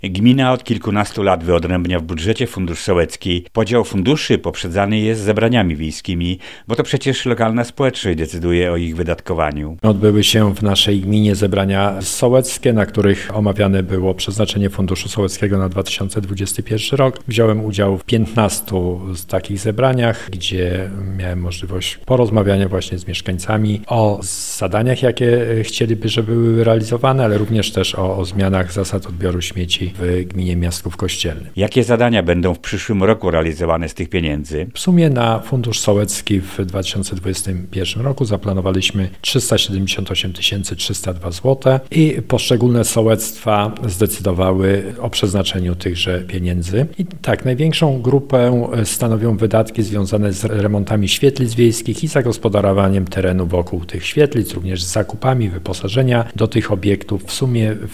Gmina od kilkunastu lat wyodrębnia w budżecie fundusz sołecki. Podział funduszy poprzedzany jest zebraniami wiejskimi, bo to przecież lokalna społeczność decyduje o ich wydatkowaniu. Odbyły się w naszej gminie zebrania sołeckie, na których omawiane było przeznaczenie funduszu sołeckiego na 2021 rok. Wziąłem udział w 15 z takich zebraniach, gdzie miałem możliwość porozmawiania właśnie z mieszkańcami o zadaniach, jakie chcieliby, żeby były realizowane, ale również też o zmianach zasad odbioru śmieci w gminie Miastków Kościelnych. Jakie zadania będą w przyszłym roku realizowane z tych pieniędzy? W sumie na fundusz sołecki w 2021 roku zaplanowaliśmy 378 302 zł i poszczególne sołectwa zdecydowały o przeznaczeniu tychże pieniędzy. I tak, największą grupę stanowią wydatki związane z remontami świetlic wiejskich i zagospodarowaniem terenu wokół tych świetlic, również z zakupami wyposażenia do tych obiektów. W sumie w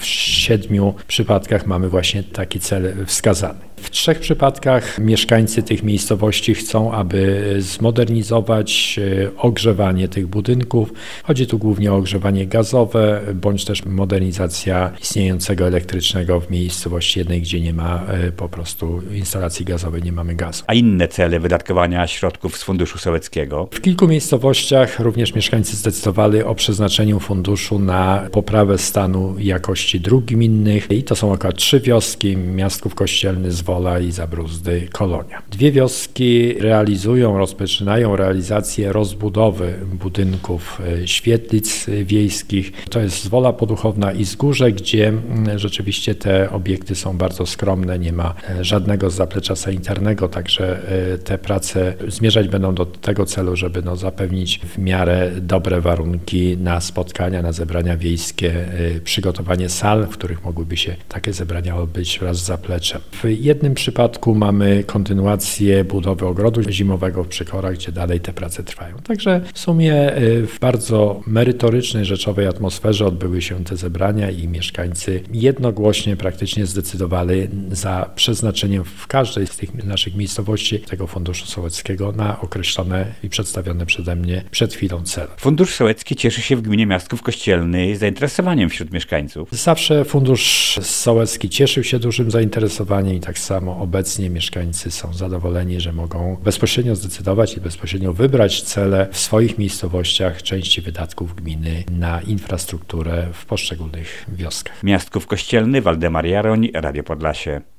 7 przypadkach mamy właśnie taki cel wskazany. W 3 przypadkach mieszkańcy tych miejscowości chcą, aby zmodernizować ogrzewanie tych budynków. Chodzi tu głównie o ogrzewanie gazowe, bądź też modernizacja istniejącego elektrycznego w miejscowości jednej, gdzie nie ma po prostu instalacji gazowej, nie mamy gazu. A inne cele wydatkowania środków z funduszu sołeckiego? W kilku miejscowościach również mieszkańcy zdecydowali o przeznaczeniu funduszu na poprawę stanu i jakości dróg gminnych i to są około 3 wioski: Miastków Kościelny, Zwola i Zabruzdy, Kolonia. 2 wioski rozpoczynają realizację rozbudowy budynków świetlic wiejskich. To jest Zwola Poduchowna i Zgórze, gdzie rzeczywiście te obiekty są bardzo skromne, nie ma żadnego zaplecza sanitarnego, także te prace zmierzać będą do tego celu, żeby zapewnić w miarę dobre warunki na spotkania, na zebrania wiejskie, przygotowanie sal, w których mogłyby się takie zebrania odbyć wraz z zapleczem. W jednym przypadku mamy kontynuację budowy ogrodu zimowego w Przykorach, gdzie dalej te prace trwają. Także w sumie w bardzo merytorycznej, rzeczowej atmosferze odbyły się te zebrania i mieszkańcy jednogłośnie praktycznie zdecydowali za przeznaczeniem w każdej z tych naszych miejscowości tego funduszu sołeckiego na określone i przedstawione przeze mnie przed chwilą cele. Fundusz sołecki cieszy się w gminie Miastków Kościelnych zainteresowaniem wśród mieszkańców. Zawsze fundusz sołecki cieszył się dużym zainteresowaniem i tak samo obecnie mieszkańcy są zadowoleni, że mogą bezpośrednio zdecydować i bezpośrednio wybrać cele w swoich miejscowościach, części wydatków gminy na infrastrukturę w poszczególnych wioskach. Miastków Kościelny, Waldemar Jaroń, Radio Podlasie.